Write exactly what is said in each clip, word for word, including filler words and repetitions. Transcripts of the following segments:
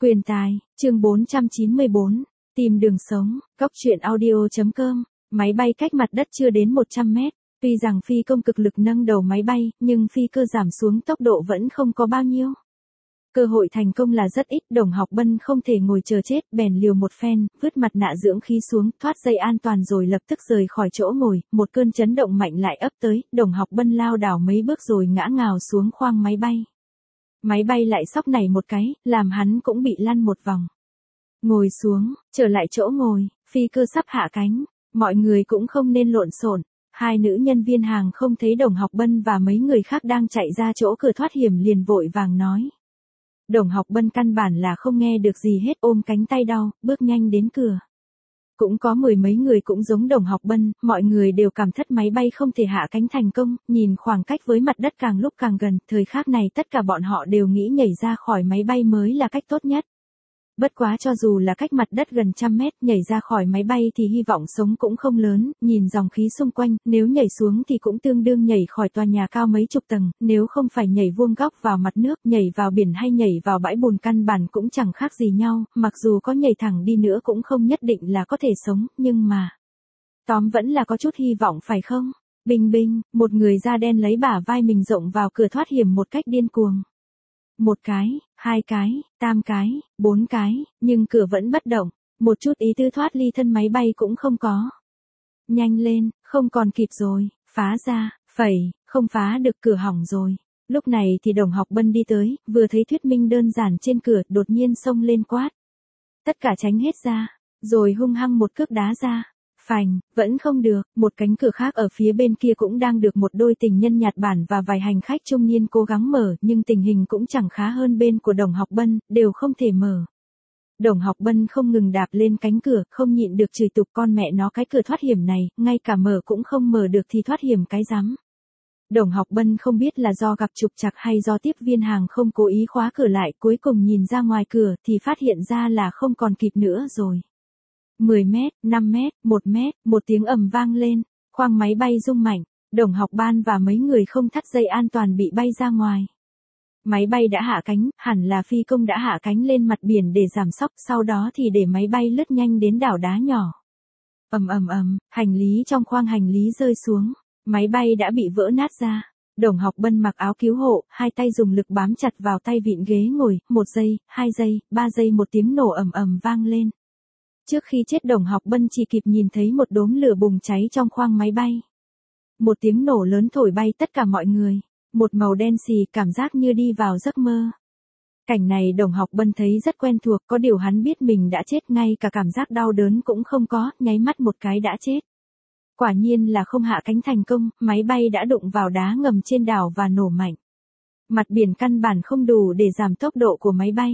Quyền tài, chương bốn trăm chín mươi bốn, tìm đường sống, Cóc truyện audio chấm com, máy bay cách mặt đất chưa đến một trăm mét, tuy rằng phi công cực lực nâng đầu máy bay, nhưng phi cơ giảm xuống tốc độ vẫn không có bao nhiêu. Cơ hội thành công là rất ít, Đồng Học Bân không thể ngồi chờ chết, bèn liều một phen, vứt mặt nạ dưỡng khí xuống, thoát dây an toàn rồi lập tức rời khỏi chỗ ngồi, một cơn chấn động mạnh lại ấp tới, Đồng Học Bân lao đảo mấy bước rồi ngã ngào xuống khoang máy bay. Máy bay lại sóc nảy một cái, làm hắn cũng bị lăn một vòng. Ngồi xuống, trở lại chỗ ngồi, phi cơ sắp hạ cánh, mọi người cũng không nên lộn xộn. Hai nữ nhân viên hàng không thấy Đồng Học Bân và mấy người khác đang chạy ra chỗ cửa thoát hiểm liền vội vàng nói. Đồng Học Bân căn bản là không nghe được gì hết, ôm cánh tay đau, bước nhanh đến cửa. Cũng có mười mấy người cũng giống Đồng Học Bân, mọi người đều cảm thất máy bay không thể hạ cánh thành công, nhìn khoảng cách với mặt đất càng lúc càng gần, thời khắc này tất cả bọn họ đều nghĩ nhảy ra khỏi máy bay mới là cách tốt nhất. Bất quá cho dù là cách mặt đất gần trăm mét, nhảy ra khỏi máy bay thì hy vọng sống cũng không lớn, nhìn dòng khí xung quanh, nếu nhảy xuống thì cũng tương đương nhảy khỏi tòa nhà cao mấy chục tầng, nếu không phải nhảy vuông góc vào mặt nước, nhảy vào biển hay nhảy vào bãi bùn căn bản cũng chẳng khác gì nhau, mặc dù có nhảy thẳng đi nữa cũng không nhất định là có thể sống, nhưng mà... Tóm vẫn là có chút hy vọng phải không? Bình bình, một người da đen lấy bả vai mình rộng vào cửa thoát hiểm một cách điên cuồng. Một cái, hai cái, tam cái, bốn cái, nhưng cửa vẫn bất động, một chút ý tư thoát ly thân máy bay cũng không có. Nhanh lên, không còn kịp rồi, phá ra, phẩy, không phá được, cửa hỏng rồi. Lúc này thì Đồng Học Bân đi tới, vừa thấy thuyết minh đơn giản trên cửa, đột nhiên xông lên quát. Tất cả tránh hết ra, rồi hung hăng một cước đá ra. Phành, vẫn không được, một cánh cửa khác ở phía bên kia cũng đang được một đôi tình nhân Nhật Bản và vài hành khách trung niên cố gắng mở, nhưng tình hình cũng chẳng khá hơn bên của Đồng Học Bân, đều không thể mở. Đồng Học Bân không ngừng đạp lên cánh cửa, không nhịn được chửi tục con mẹ nó cái cửa thoát hiểm này, ngay cả mở cũng không mở được thì thoát hiểm cái rắm. Đồng Học Bân không biết là do gặp trục trặc hay do tiếp viên hàng không cố ý khóa cửa lại, cuối cùng nhìn ra ngoài cửa thì phát hiện ra là không còn kịp nữa rồi. mười mét, năm mét, một mét, một tiếng ầm vang lên, khoang máy bay rung mạnh, Đồng Học Ban và mấy người không thắt dây an toàn bị bay ra ngoài. Máy bay đã hạ cánh, hẳn là phi công đã hạ cánh lên mặt biển để giảm sóc, sau đó thì để máy bay lướt nhanh đến đảo đá nhỏ. Ầm ầm ầm, hành lý trong khoang hành lý rơi xuống, máy bay đã bị vỡ nát ra. Đồng Học Bân mặc áo cứu hộ, hai tay dùng lực bám chặt vào tay vịn ghế ngồi, một giây, hai giây, ba giây, một tiếng nổ ầm ầm vang lên. Trước khi chết Đồng Học Bân chỉ kịp nhìn thấy một đốm lửa bùng cháy trong khoang máy bay. Một tiếng nổ lớn thổi bay tất cả mọi người. Một màu đen xì, cảm giác như đi vào giấc mơ. Cảnh này Đồng Học Bân thấy rất quen thuộc, có điều hắn biết mình đã chết, ngay cả cảm giác đau đớn cũng không có, nháy mắt một cái đã chết. Quả nhiên là không hạ cánh thành công, máy bay đã đụng vào đá ngầm trên đảo và nổ mạnh. Mặt biển căn bản không đủ để giảm tốc độ của máy bay.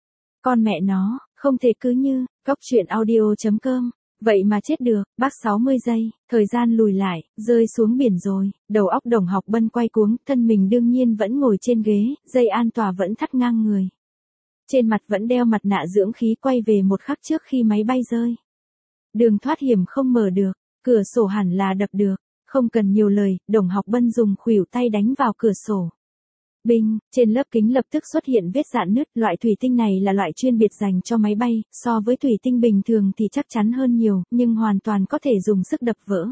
Con mẹ nó, không thể cứ như, Cóc truyện audio chấm com, vậy mà chết được, bác sáu mươi giây, thời gian lùi lại, rơi xuống biển rồi, đầu óc Đồng Học Bân quay cuống, thân mình đương nhiên vẫn ngồi trên ghế, dây an toàn vẫn thắt ngang người. Trên mặt vẫn đeo mặt nạ dưỡng khí, quay về một khắc trước khi máy bay rơi. Đường thoát hiểm không mở được, cửa sổ hẳn là đập được, không cần nhiều lời, Đồng Học Bân dùng khuỷu tay đánh vào cửa sổ. Binh, trên lớp kính lập tức xuất hiện vết rạn nứt, loại thủy tinh này là loại chuyên biệt dành cho máy bay, so với thủy tinh bình thường thì chắc chắn hơn nhiều, nhưng hoàn toàn có thể dùng sức đập vỡ.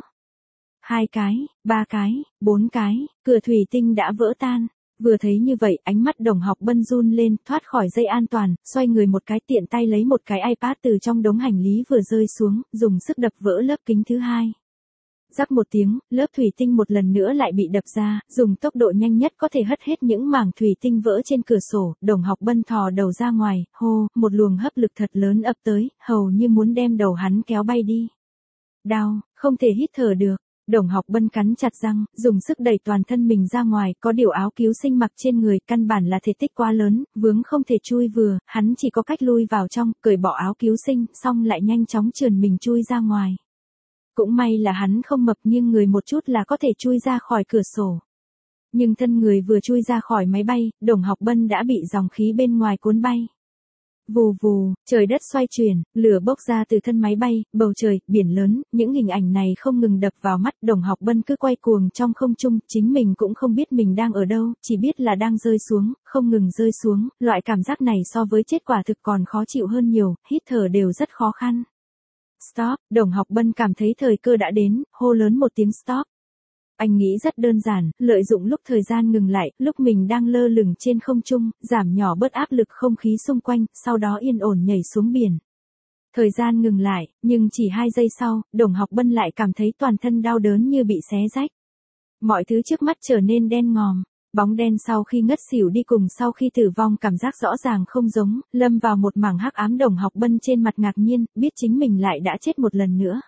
Hai cái, ba cái, bốn cái, cửa thủy tinh đã vỡ tan. Vừa thấy như vậy, ánh mắt Đồng Học Bân run lên, thoát khỏi dây an toàn, xoay người một cái, tiện tay lấy một cái iPad từ trong đống hành lý vừa rơi xuống, dùng sức đập vỡ lớp kính thứ hai. Rắc một tiếng, lớp thủy tinh một lần nữa lại bị đập ra, dùng tốc độ nhanh nhất có thể hất hết những mảng thủy tinh vỡ trên cửa sổ, Đồng Học Bân thò đầu ra ngoài, hô, một luồng hấp lực thật lớn ập tới, hầu như muốn đem đầu hắn kéo bay đi. Đau, không thể hít thở được, Đồng Học Bân cắn chặt răng, dùng sức đẩy toàn thân mình ra ngoài, có điều áo cứu sinh mặc trên người, căn bản là thể tích quá lớn, vướng không thể chui vừa, hắn chỉ có cách lui vào trong, cởi bỏ áo cứu sinh, xong lại nhanh chóng trườn mình chui ra ngoài. Cũng may là hắn không mập, nhưng người một chút là có thể chui ra khỏi cửa sổ. Nhưng thân người vừa chui ra khỏi máy bay, Đồng Học Bân đã bị dòng khí bên ngoài cuốn bay. Vù vù, trời đất xoay chuyển, lửa bốc ra từ thân máy bay, bầu trời, biển lớn, những hình ảnh này không ngừng đập vào mắt. Đồng Học Bân cứ quay cuồng trong không trung, chính mình cũng không biết mình đang ở đâu, chỉ biết là đang rơi xuống, không ngừng rơi xuống, loại cảm giác này so với chết quả thực còn khó chịu hơn nhiều, hít thở đều rất khó khăn. Stop, Đồng Học Bân cảm thấy thời cơ đã đến, hô lớn một tiếng stop. Anh nghĩ rất đơn giản, lợi dụng lúc thời gian ngừng lại, lúc mình đang lơ lửng trên không trung, giảm nhỏ bớt áp lực không khí xung quanh, sau đó yên ổn nhảy xuống biển. Thời gian ngừng lại, nhưng chỉ hai giây sau, Đồng Học Bân lại cảm thấy toàn thân đau đớn như bị xé rách. Mọi thứ trước mắt trở nên đen ngòm, bóng đen sau khi ngất xỉu đi cùng sau khi tử vong cảm giác rõ ràng không giống, lâm vào một mảng hắc ám. Đồng Học Bân trên mặt ngạc nhiên, biết chính mình lại đã chết một lần nữa.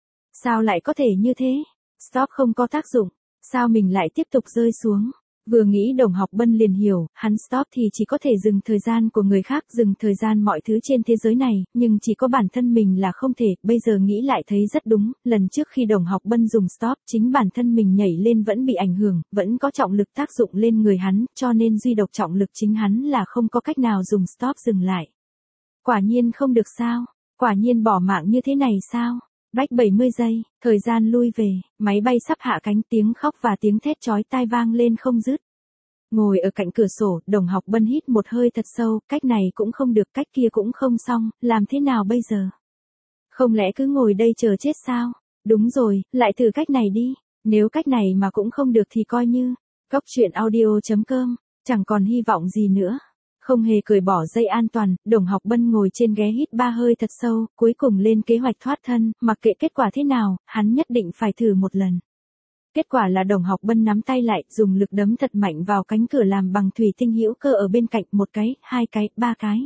Sao lại có thể như thế? Stop không có tác dụng, sao mình lại tiếp tục rơi xuống? Vừa nghĩ Đồng Học Bân liền hiểu, hắn stop thì chỉ có thể dừng thời gian của người khác, dừng thời gian mọi thứ trên thế giới này, nhưng chỉ có bản thân mình là không thể. Bây giờ nghĩ lại thấy rất đúng, lần trước khi Đồng Học Bân dùng stop, chính bản thân mình nhảy lên vẫn bị ảnh hưởng, vẫn có trọng lực tác dụng lên người hắn, cho nên duy độc trọng lực chính hắn là không có cách nào dùng stop dừng lại. Quả nhiên không được sao? Quả nhiên bỏ mạng như thế này sao? Rách bảy mươi giây, thời gian lui về, máy bay sắp hạ cánh, tiếng khóc và tiếng thét chói tai vang lên không dứt. Ngồi ở cạnh cửa sổ, Đồng Học Bân hít một hơi thật sâu, cách này cũng không được, cách kia cũng không xong, làm thế nào bây giờ? Không lẽ cứ ngồi đây chờ chết sao? Đúng rồi, lại thử cách này đi, nếu cách này mà cũng không được thì coi như, Cóc Truyện Audio chấm com, chẳng còn hy vọng gì nữa. Không hề cởi bỏ dây an toàn, Đồng Học Bân ngồi trên ghế hít ba hơi thật sâu, cuối cùng lên kế hoạch thoát thân, mặc kệ kết quả thế nào, hắn nhất định phải thử một lần. Kết quả là Đồng Học Bân nắm tay lại, dùng lực đấm thật mạnh vào cánh cửa làm bằng thủy tinh hữu cơ ở bên cạnh, một cái, hai cái, ba cái.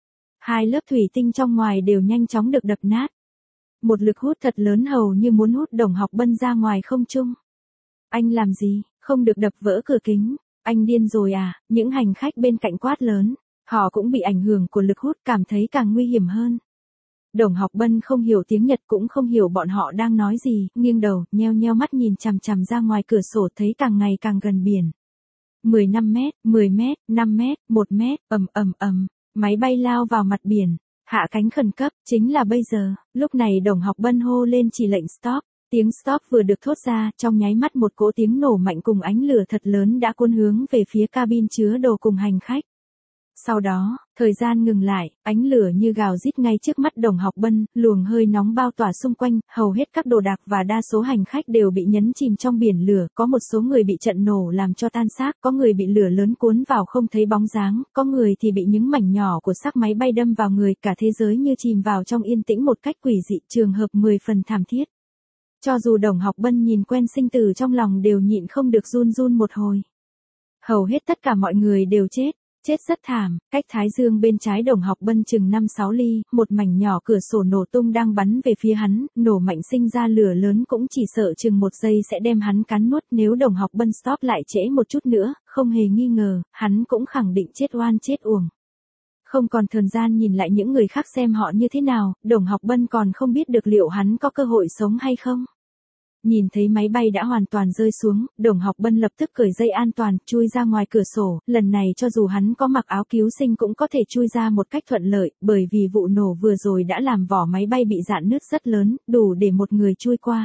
Hai lớp thủy tinh trong ngoài đều nhanh chóng được đập nát. Một lực hút thật lớn hầu như muốn hút Đồng Học Bân ra ngoài không trung. Anh làm gì, không được đập vỡ cửa kính. Anh điên rồi à? Những hành khách bên cạnh quát lớn. Họ cũng bị ảnh hưởng của lực hút, cảm thấy càng nguy hiểm hơn. Đồng Học Bân không hiểu tiếng Nhật cũng không hiểu bọn họ đang nói gì, nghiêng đầu, nheo nheo mắt nhìn chằm chằm ra ngoài cửa sổ, thấy càng ngày càng gần biển. mười lăm mét, mười mét, năm mét, một mét, ầm ầm ầm, máy bay lao vào mặt biển, hạ cánh khẩn cấp, chính là bây giờ. Lúc này Đồng Học Bân hô lên chỉ lệnh stop. Tiếng stop vừa được thốt ra, trong nháy mắt một cỗ tiếng nổ mạnh cùng ánh lửa thật lớn đã cuốn hướng về phía cabin chứa đồ cùng hành khách. Sau đó, thời gian ngừng lại, ánh lửa như gào rít ngay trước mắt Đồng Học Bân, luồng hơi nóng bao tỏa xung quanh, hầu hết các đồ đạc và đa số hành khách đều bị nhấn chìm trong biển lửa, có một số người bị trận nổ làm cho tan xác, có người bị lửa lớn cuốn vào không thấy bóng dáng, có người thì bị những mảnh nhỏ của xác máy bay đâm vào người, cả thế giới như chìm vào trong yên tĩnh một cách quỷ dị, trường hợp mười phần thảm thiết. Cho dù Đồng Học Bân nhìn quen sinh tử trong lòng đều nhịn không được run run một hồi. Hầu hết tất cả mọi người đều chết, chết rất thảm, cách thái dương bên trái Đồng Học Bân chừng năm sáu ly, một mảnh nhỏ cửa sổ nổ tung đang bắn về phía hắn, nổ mạnh sinh ra lửa lớn cũng chỉ sợ chừng một giây sẽ đem hắn cắn nuốt. Nếu Đồng Học Bân stop lại trễ một chút nữa, không hề nghi ngờ, hắn cũng khẳng định chết oan chết uổng. Không còn thời gian nhìn lại những người khác xem họ như thế nào, Đồng Học Bân còn không biết được liệu hắn có cơ hội sống hay không. Nhìn thấy máy bay đã hoàn toàn rơi xuống, Đồng Học Bân lập tức cởi dây an toàn, chui ra ngoài cửa sổ, lần này cho dù hắn có mặc áo cứu sinh cũng có thể chui ra một cách thuận lợi, bởi vì vụ nổ vừa rồi đã làm vỏ máy bay bị rạn nứt rất lớn, đủ để một người chui qua.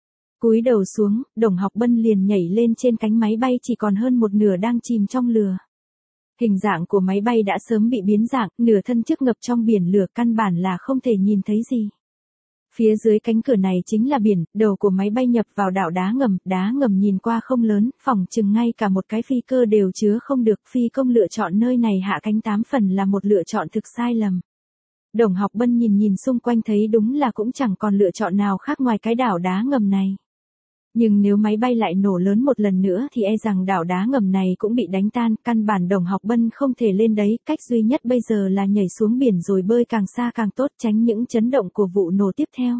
Cúi đầu xuống, Đồng Học Bân liền nhảy lên trên cánh máy bay chỉ còn hơn một nửa đang chìm trong lửa. Hình dạng của máy bay đã sớm bị biến dạng, nửa thân trước ngập trong biển lửa, căn bản là không thể nhìn thấy gì. Phía dưới cánh cửa này chính là biển, đầu của máy bay nhập vào đảo đá ngầm, đá ngầm nhìn qua không lớn, phỏng chừng ngay cả một cái phi cơ đều chứa không được, phi công lựa chọn nơi này hạ cánh tám phần là một lựa chọn thực sai lầm. Đồng Học Bân nhìn nhìn xung quanh thấy đúng là cũng chẳng còn lựa chọn nào khác ngoài cái đảo đá ngầm này. Nhưng nếu máy bay lại nổ lớn một lần nữa thì e rằng đảo đá ngầm này cũng bị đánh tan, căn bản Đồng Học Bân không thể lên đấy, cách duy nhất bây giờ là nhảy xuống biển rồi bơi càng xa càng tốt, tránh những chấn động của vụ nổ tiếp theo.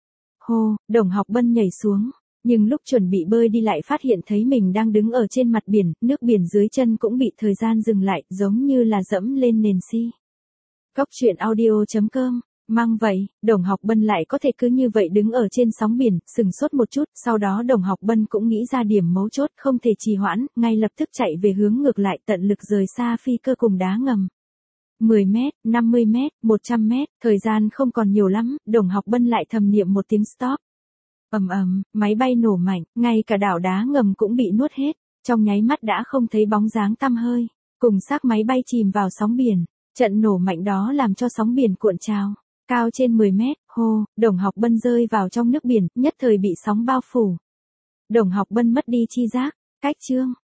Hô, Đồng Học Bân nhảy xuống, nhưng lúc chuẩn bị bơi đi lại phát hiện thấy mình đang đứng ở trên mặt biển, nước biển dưới chân cũng bị thời gian dừng lại, giống như là dẫm lên nền xi. Cóc Truyện Audio chấm com. Mang vậy, Đồng Học Bân lại có thể cứ như vậy đứng ở trên sóng biển, sừng sốt một chút, sau đó Đồng Học Bân cũng nghĩ ra điểm mấu chốt, không thể trì hoãn, ngay lập tức chạy về hướng ngược lại, tận lực rời xa phi cơ cùng đá ngầm. mười mét, năm mươi mét, một trăm mét, thời gian không còn nhiều lắm, Đồng Học Bân lại thầm niệm một tiếng stop. Ầm ầm, máy bay nổ mạnh, ngay cả đảo đá ngầm cũng bị nuốt hết, trong nháy mắt đã không thấy bóng dáng tăm hơi, cùng xác máy bay chìm vào sóng biển. Trận nổ mạnh đó làm cho sóng biển cuộn trào, cao trên mười mét, hô, Đồng Học Bân rơi vào trong nước biển, nhất thời bị sóng bao phủ. Đồng Học Bân mất đi tri giác, cách chương.